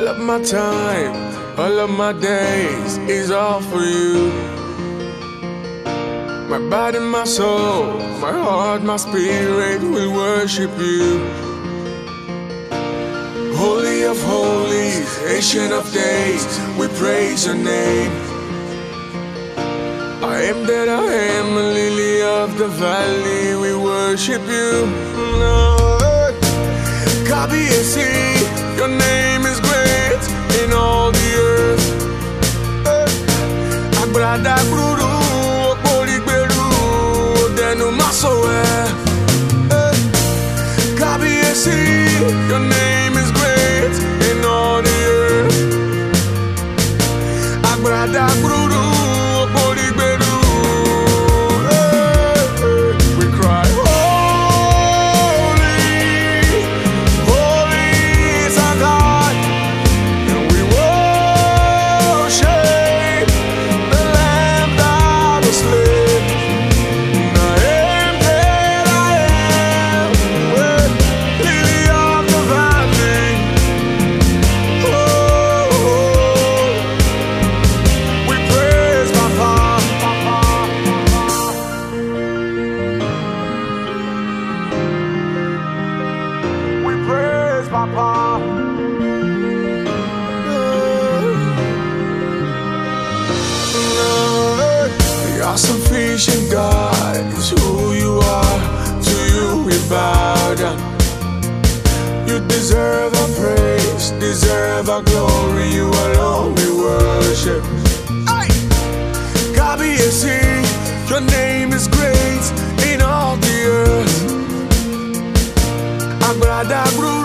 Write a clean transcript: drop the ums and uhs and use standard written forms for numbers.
All of my time, all of my days is all for you. My body, my soul, my heart, my spirit will worship you. Holy of holies, ancient of days, we praise your name. I am that I am, a lily of the valley, we worship you. Lord, Kabiyesi, your name is great in all the earth. Agbada gburu, okporigberu, odenu masowe. Kabiyesi, your name is great in all the earth. Agbada gburu, okporigberu. Papa. The awesome vision, God, is who you are. To you we bow down. You deserve our praise, deserve our glory. You alone we worship. Kabiyesi, your name is great in all the earth. Agbada gburu.